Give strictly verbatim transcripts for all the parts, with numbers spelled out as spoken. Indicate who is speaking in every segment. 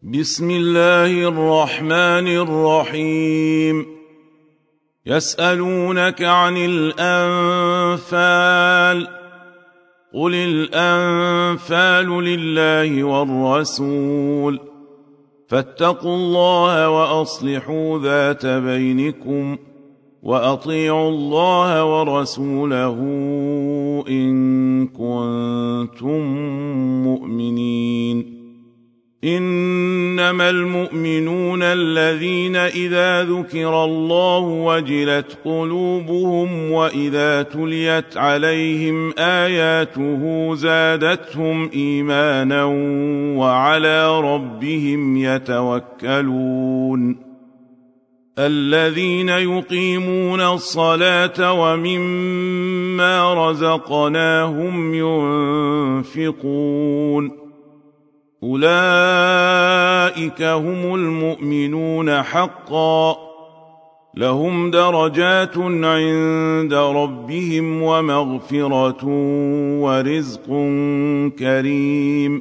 Speaker 1: بسم الله الرحمن الرحيم. يسألونك عن الأنفال قل الأنفال لله والرسول فاتقوا الله وأصلحوا ذات بينكم وأطيعوا الله ورسوله إن كنتم مؤمنين. إنما المؤمنون الذين إذا ذكر الله وجلت قلوبهم وإذا تليت عليهم آياته زادتهم إيمانا وعلى ربهم يتوكلون. الذين يقيمون الصلاة ومما رزقناهم ينفقون أولئك هم المؤمنون حقا لهم درجات عند ربهم ومغفرة ورزق كريم.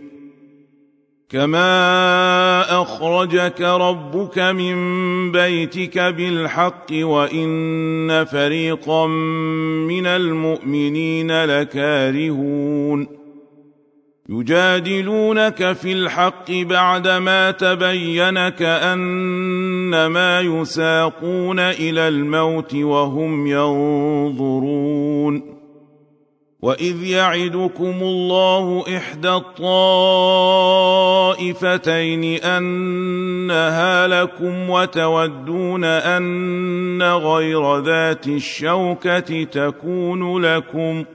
Speaker 1: كما أخرجك ربك من بيتك بالحق وإن فريقا من المؤمنين لكارهون يجادلونك في الحق بعدما تبين كأنما يساقون إلى الموت وهم ينظرون. وإذ يعدكم الله إحدى الطائفتين أنها لكم وتودون أن غير ذات الشوكة تكون لكم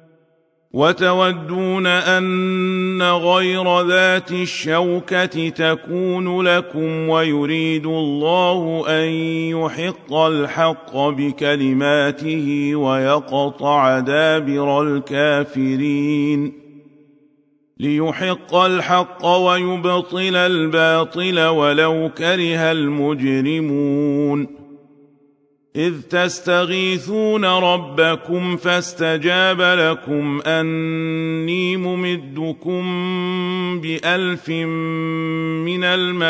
Speaker 1: وتودون أن غير ذات الشوكة تكون لكم ويريد الله أن يحق الحق بكلماته ويقطع دابر الكافرين ليحق الحق ويبطل الباطل ولو كره المجرمون. إذ تستغيثون ربكم فاستجاب لكم أني ممدكم بألف من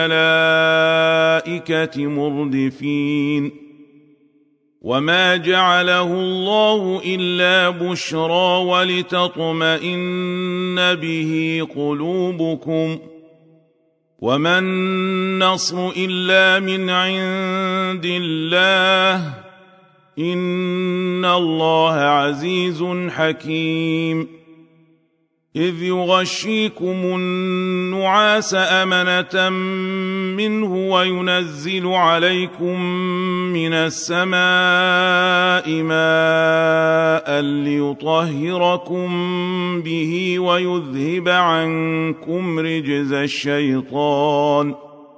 Speaker 1: الملائكة مردفين. وما جعله الله إلا بشرى ولتطمئن به قلوبكم وما النصر إلا من عند الله إن الله عزيز حكيم. إذ يغشيكم النعاس أمنة منه وينزل عليكم من السماء ماء ليطهركم به ويذهب عنكم رجز الشيطان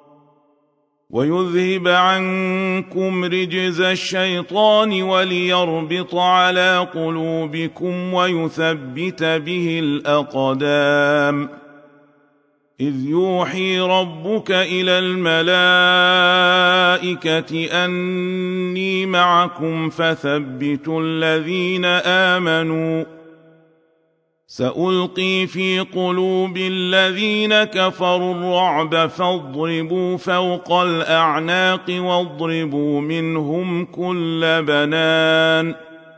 Speaker 1: ويذهب عنكم رجز الشيطان وليربط على قلوبكم ويثبت به الأقدام. إذ يوحي ربك إلى الملائكة أني معكم فثبتوا الذين آمنوا سألقي في قلوب الذين كفروا الرعب فاضربوا فوق الأعناق واضربوا منهم كل بنان.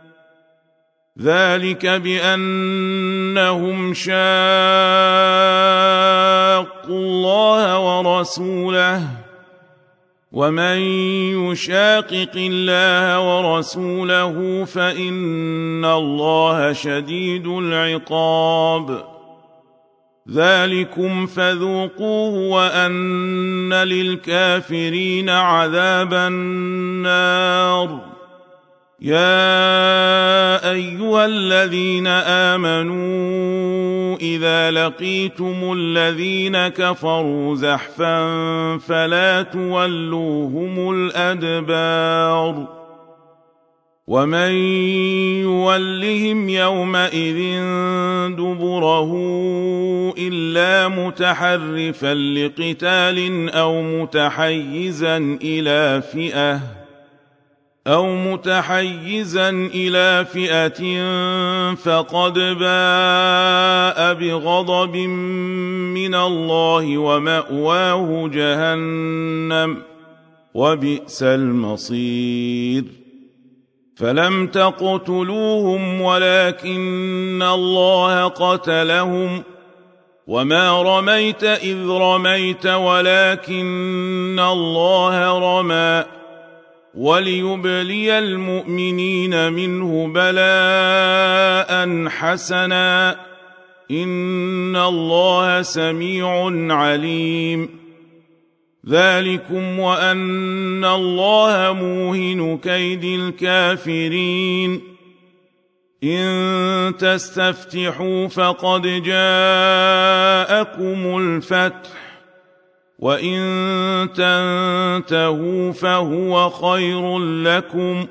Speaker 1: ذلك بأنهم شاقوا الله ورسوله ومن يشاقق الله ورسوله فإن الله شديد العقاب. ذلكم فذوقوه وأن للكافرين عذاب النار. يا أيها الذين آمنوا إذا لقيتم الذين كفروا زحفا فلا تولوهم الأدبار. ومن يولهم يومئذ دبره إلا متحرفا لقتال أو متحيزا إلى فئة أو متحيزا إلى فئة فقد باء بغضب من الله ومأواه جهنم وبئس المصير فلم تقتلوهم ولكن الله قتلهم وما رميت إذ رميت ولكن الله رمى وليبلي المؤمنين منه بلاء حسنا إن الله سميع عليم ذلكم وأن الله موهن كيد الكافرين إن تستفتحوا فقد جاءكم الفتح وإن تنتهوا فهو خير لكم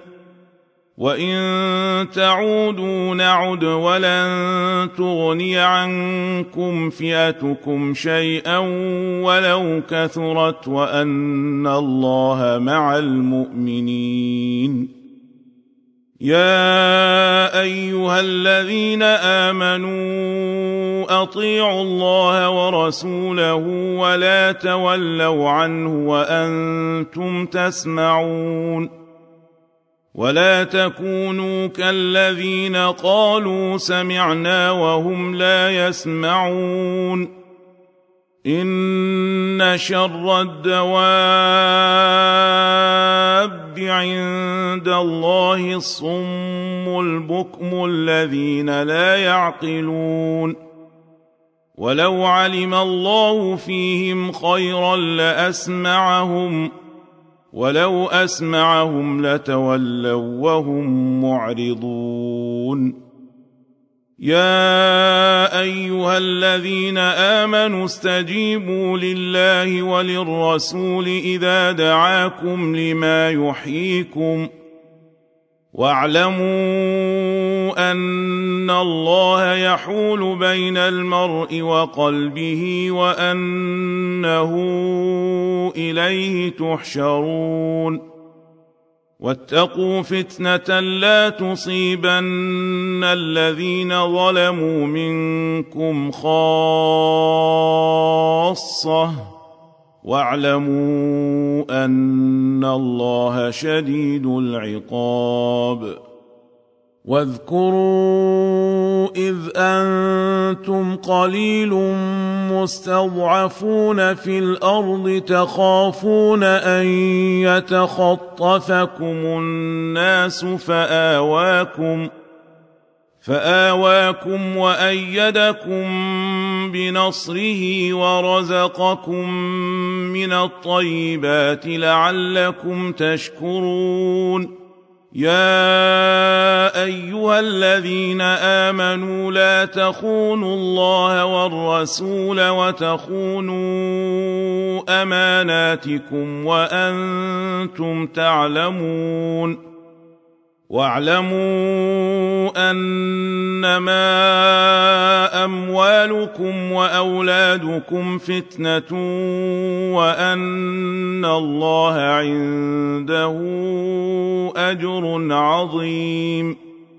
Speaker 1: وإن تعودوا نعد ولن تغني عنكم فئتكم شيئا ولو كثرت وأن الله مع المؤمنين يا أيها الذين آمنوا أطيعوا الله ورسوله ولا تولوا عنه وأنتم تسمعون ولا تكونوا كالذين قالوا سمعنا وهم لا يسمعون إن شر الدواب عند الله الصم البكم الذين لا يعقلون ولو علم الله فيهم خيرا لأسمعهم ولو أسمعهم لتولوا وهم معرضون يا أيها الذين آمنوا استجيبوا لله وللرسول إذا دعاكم لما يحييكم واعلموا أن الله يحول بين المرء وقلبه وأنه إليه تحشرون واتقوا فتنة لا تصيبن الذين ظلموا منكم خاصة واعلموا أن الله شديد العقاب واذكروا إذ أنتم قليل مستضعفون في الأرض تخافون أن يتخطفكم الناس فآواكم فآواكم وأيدكم بنصره ورزقكم من الطيبات لعلكم تشكرون يا أيها الذين آمنوا لا تخونوا الله والرسول وتخونوا أماناتكم وأنتم تعلمون واعلموا أنما أموالكم وأولادكم فتنة وأن الله عنده أجر عظيم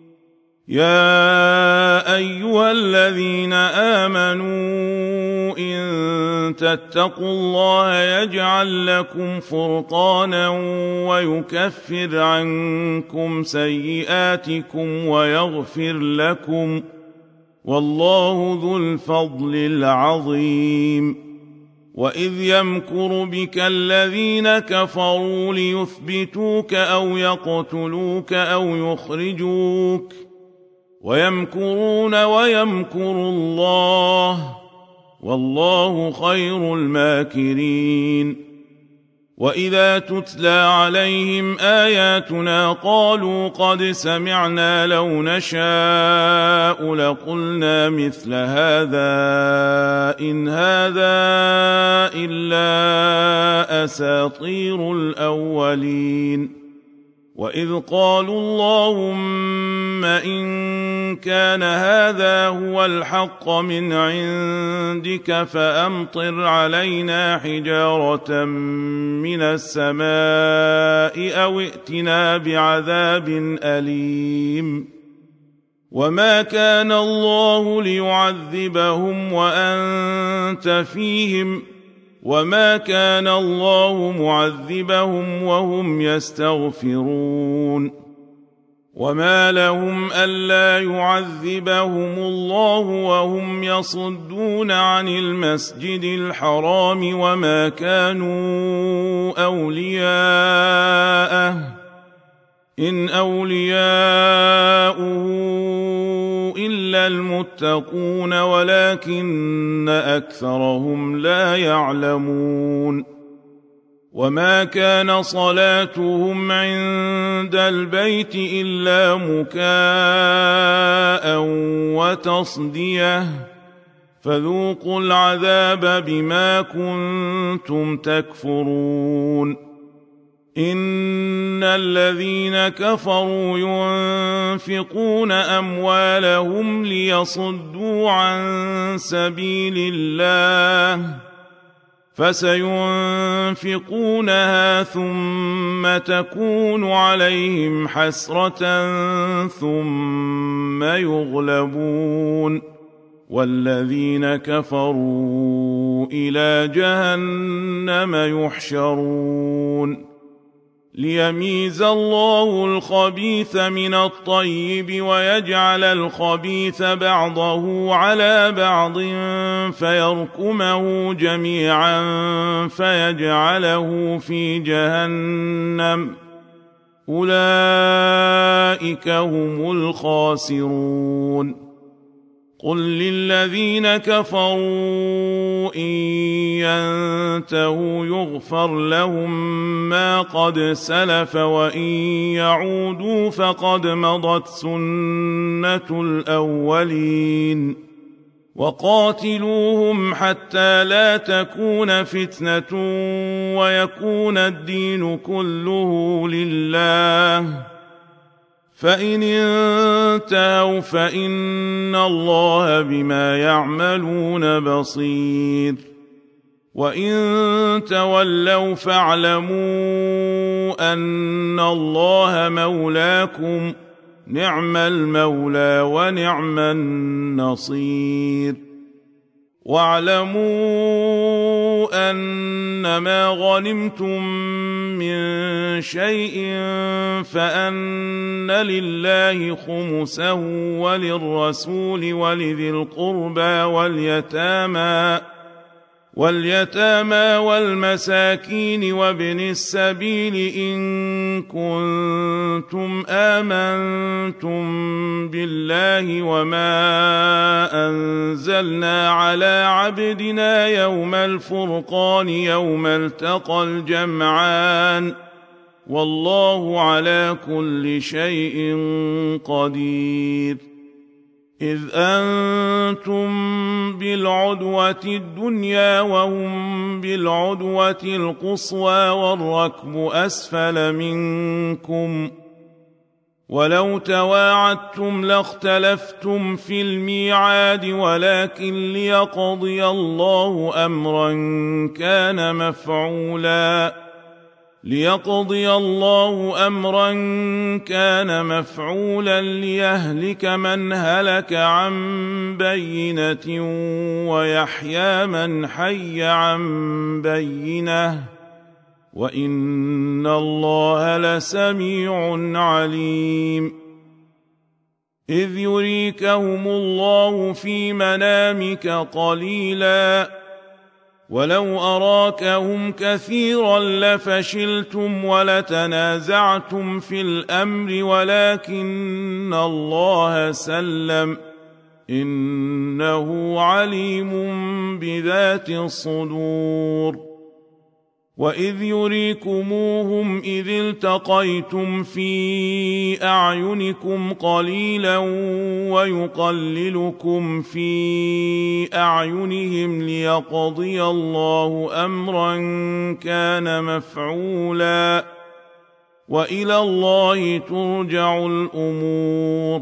Speaker 1: يا أيها الذين آمنوا إن تتقوا الله يجعل لكم فرقانا ويكفر عنكم سيئاتكم ويغفر لكم والله ذو الفضل العظيم وإذ يمكر بك الذين كفروا ليثبتوك أو يقتلوك أو يخرجوك ويمكرون ويمكر الله والله خير الماكرين وإذا تتلى عليهم آياتنا قالوا قد سمعنا لو نشاء لقلنا مثل هذا إن هذا إلا أساطير الأولين وإذ قالوا اللهم إن كان هذا هو الحق من عندك فأمطر علينا حجارة من السماء أو ائتنا بعذاب أليم وما كان الله ليعذبهم وأنت فيهم وما كان الله معذبهم وهم يستغفرون وما لهم ألا يعذبهم الله وهم يصدون عن المسجد الحرام وما كانوا أولياءه إن أولياؤه إلا المتقون ولكن أكثرهم لا يعلمون وما كان صلاتهم عند البيت إلا مكاء وتصدية فذوقوا العذاب بما كنتم تكفرون إن الذين كفروا ينفقون أموالهم ليصدوا عن سبيل الله فسينفقونها ثم تكون عليهم حسرة ثم يغلبون والذين كفروا إلى جهنم يحشرون ليميز الله الخبيث من الطيب ويجعل الخبيث بعضه على بعض فيركمه جميعا فيجعله في جهنم أولئك هم الخاسرون قل للذين كفروا إن ينتهوا يغفر لهم ما قد سلف وإن يعودوا فقد مضت سنة الأولين وقاتلوهم حتى لا تكون فتنة ويكون الدين كله لله فإن انتهوا فإن الله بما يعملون بصير وإن تولوا فاعلموا أن الله مولاكم نعم المولى ونعم النصير واعلموا أنما غنمتم من شيء فأن لله خمسه وللرسول ولذي القربى واليتامى واليتامى والمساكين وابن السبيل إن كنتم آمنتم بالله وما أنزلنا على عبدنا يوم الفرقان يوم التقى الجمعان والله على كل شيء قدير إذ أنتم بالعدوة الدنيا وهم بالعدوة القصوى والركب أسفل منكم ولو تواعدتم لاختلفتم في الميعاد ولكن ليقضي الله أمرا كان مفعولا ليقضي الله أمرا كان مفعولا ليهلك من هلك عن بينة ويحيى من حي عن بينة وإن الله لسميع عليم إذ يريكهم الله في منامك قليلا ولو أراكهم كثيرا لفشلتم ولتنازعتم في الأمر ولكن الله سلم إنه عليم بذات الصدور وإذ يريكموهم إذ التقيتم في أعينكم قليلا ويقللكم في أعينهم ليقضي الله أمرا كان مفعولا وإلى الله ترجع الأمور.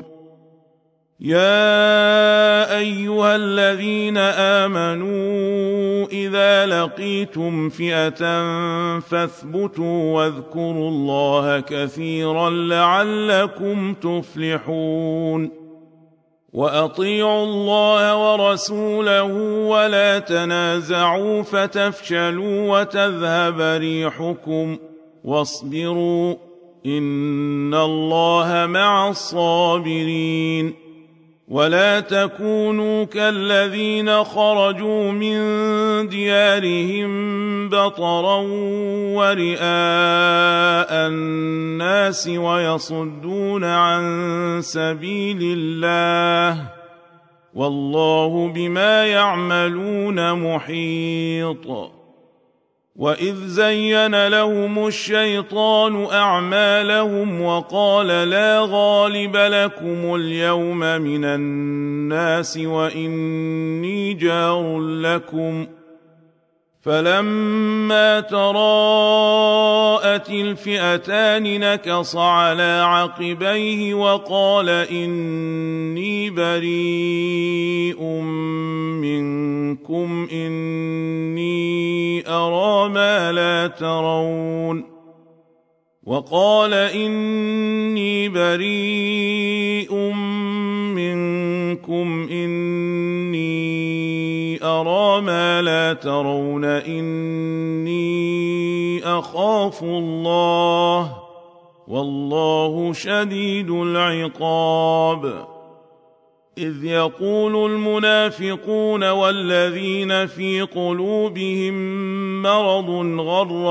Speaker 1: يا أيها الذين آمنوا إذا لقيتم فئة فاثبتوا واذكروا الله كثيرا لعلكم تفلحون. وأطيعوا الله ورسوله ولا تنازعوا فتفشلوا وتذهب ريحكم واصبروا إن الله مع الصابرين. ولا تكونوا كالذين خرجوا من ديارهم بطرا ورئاء الناس ويصدون عن سبيل الله والله بما يعملون محيط. وإذ زين لهم الشيطان أعمالهم وقال لا غالب لكم اليوم من الناس وإني جار لكم فلما تراءت الفئتان نكص على عقبيه وقال إني بريء منكم إني أرى ما لا ترون وقال إني بريء منكم إني أرى ما لا ترون إني أخاف الله والله شديد العقاب. إذ يقول المنافقون والذين في قلوبهم مرض غر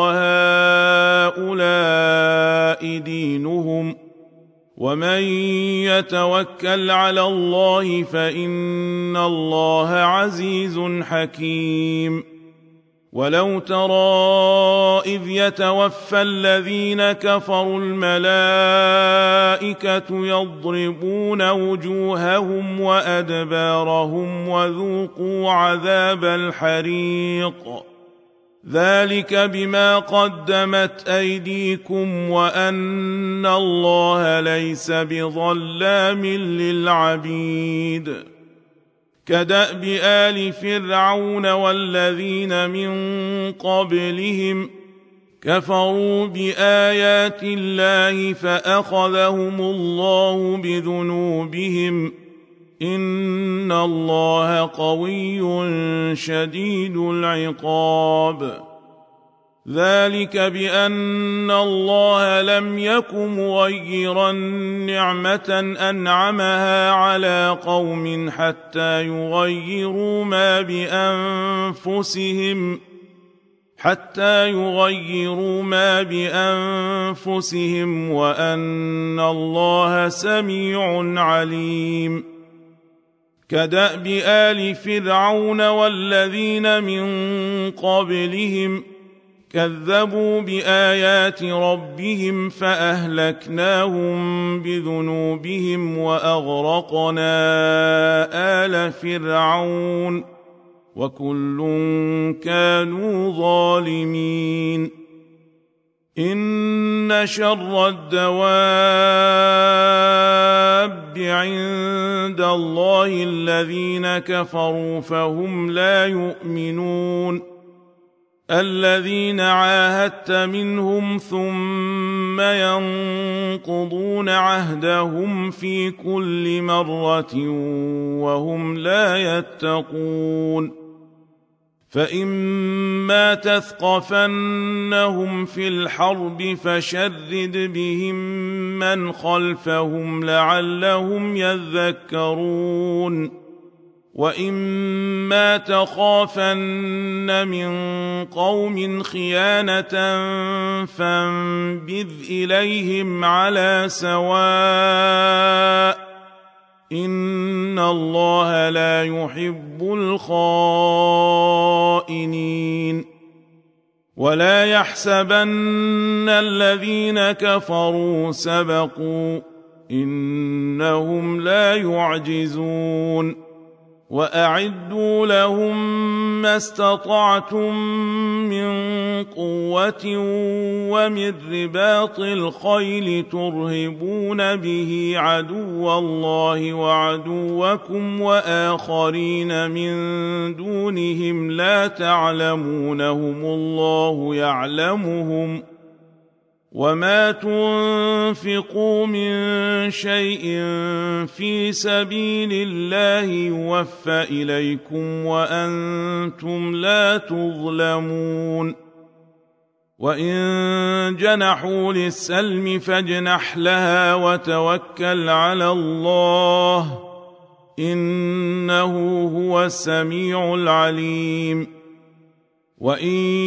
Speaker 1: هؤلاء دينهم ومن يتوكل على الله فإن الله عزيز حكيم. ولو ترى إذ يتوفى الذين كفروا الملائكة يضربون وجوههم وأدبارهم وذوقوا عذاب الحريق ذلك بما قدمت أيديكم وأن الله ليس بظلام للعبيد. كدأب آل فرعون والذين من قبلهم كفروا بآيات الله فأخذهم الله بذنوبهم إن الله قوي شديد العقاب. ذلك بأن الله لم يك مغيرا نعمة أنعمها على قوم حتى يغيروا ما بأنفسهم حتى يغيروا ما بأنفسهم وأن الله سميع عليم. كدأب آل فرعون والذين من قبلهم كذبوا بآيات ربهم فأهلكناهم بذنوبهم وأغرقنا آل فرعون وكل كانوا ظالمين. إن شر الدواب عند الله الذين كفروا فهم لا يؤمنون. الذين عاهدت منهم ثم ينقضون عهدهم في كل مرة وهم لا يتقون. فإما تثقفنهم في الحرب فشرد بهم من خلفهم لعلهم يذكرون. وإما تخافن من قوم خيانة فانبذ إليهم على سواء إن الله لا يحب الخائنين. ولا يحسبن الذين كفروا سبقوا إنهم لا يعجزون. وأعدوا لهم ما استطعتم من قوة قوة ومن رباط الخيل ترهبون به عدو الله وعدوكم وآخرين من دونهم لا تعلمونهم الله يعلمهم وما تنفقوا من شيء في سبيل الله يوفى إليكم وأنتم لا تظلمون وإن جنحوا للسلم فاجنح لها وتوكل على الله إنه هو السميع العليم وإن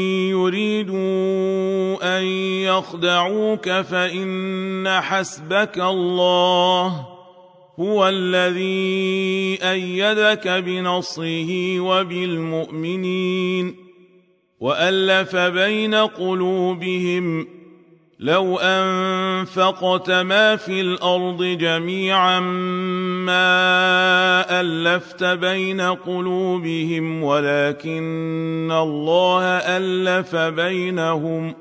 Speaker 1: يريدوا أن يخدعوك فإن حسبك الله هو الذي أيدك بنصره وبالمؤمنين وألف بين قلوبهم لو أنفقت ما في الأرض جميعا ما ألفت بين قلوبهم ولكن الله ألف بينهم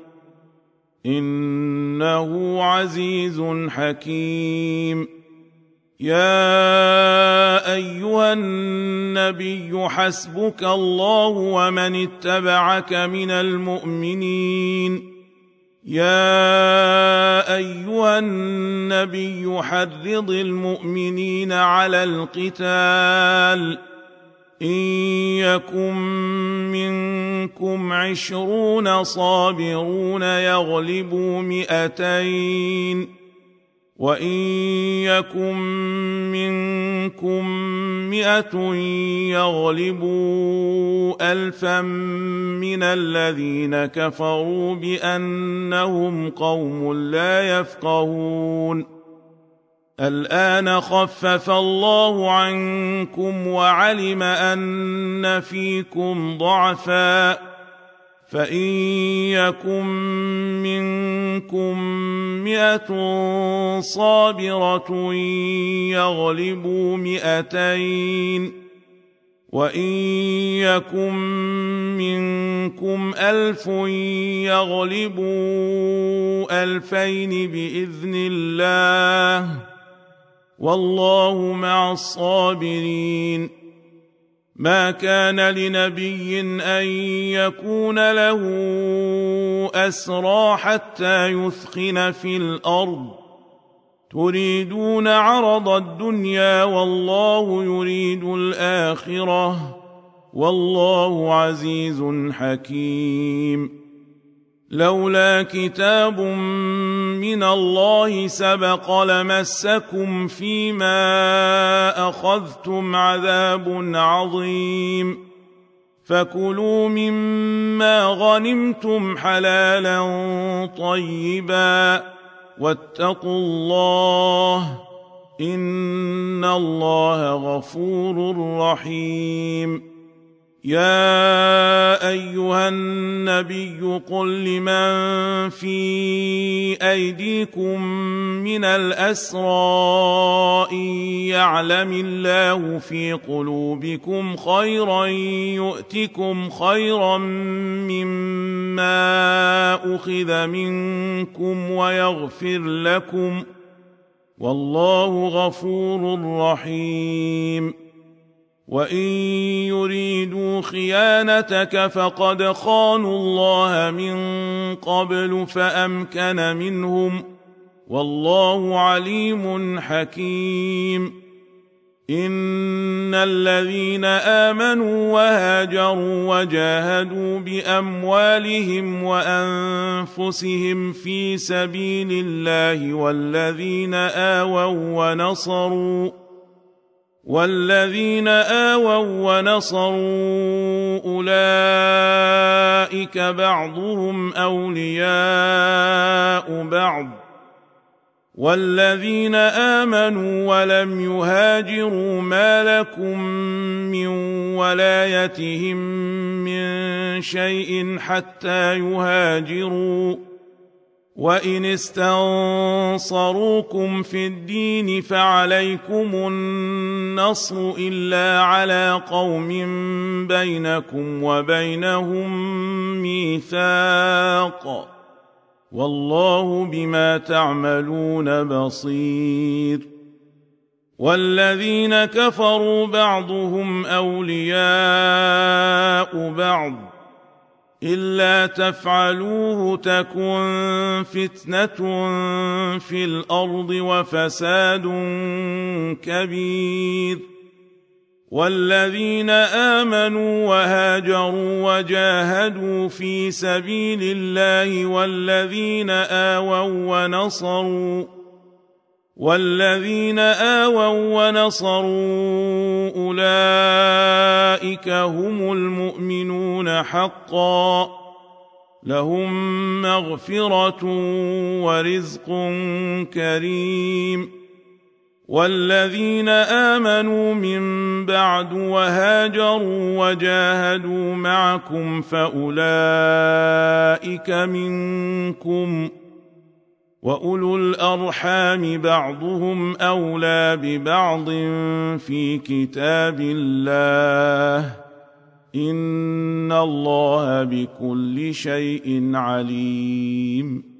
Speaker 1: إنه عزيز حكيم يا أيها النبي حسبك الله ومن اتبعك من المؤمنين يا أيها النبي حرض المؤمنين على القتال إن يكن منكم عشرون صابرون يغلبوا مئتين وإن يكن منكم مئة يغلبوا ألفا من الذين كفروا بأنهم قوم لا يفقهون الآن خفف الله عنكم وعلم أن فيكم ضعفا فإن يكن منكم مئة صابرة يغلبوا مئتين وإن يكن منكم ألف يغلبوا ألفين بإذن الله والله مع الصابرين ما كان لنبي أن يكون له أسرى حتى يثخن في الأرض تريدون عرض الدنيا والله يريد الآخرة والله عزيز حكيم لولا كتاب من الله سبق لمسكم فيما أخذتم عذاب عظيم فكلوا مما غنمتم حلالا طيبا واتقوا الله إن الله غفور رحيم يا أيها النبي قل لمن في أيديكم من الأسرى إن يعلم الله في قلوبكم خيرا يؤتكم خيرا مما أخذ منكم ويغفر لكم والله غفور رحيم وإن يريدوا خيانتك فقد خانوا الله من قبل فأمكن منهم والله عليم حكيم إن الذين آمنوا وهاجروا وجاهدوا بأموالهم وأنفسهم في سبيل الله والذين آووا ونصروا والذين آووا ونصروا أولئك بعضهم أولياء بعض والذين آمنوا ولم يهاجروا ما لكم من ولايتهم من شيء حتى يهاجروا وإن استنصروكم في الدين فعليكم النصر إلا على قوم بينكم وبينهم ميثاق والله بما تعملون بصير والذين كفروا بعضهم أولياء بعض إلا تفعلوه تكن فتنة في الأرض وفساد كبير والذين آمنوا وهاجروا وجاهدوا في سبيل الله والذين آووا ونصروا والذين آووا ونصروا أولئك هم المؤمنون حقا لهم مغفرة ورزق كريم والذين آمنوا من بعد وهاجروا وجاهدوا معكم فأولئك منكم وأولو الأرحام بعضهم أولى ببعض في كتاب الله إن الله بكل شيء عليم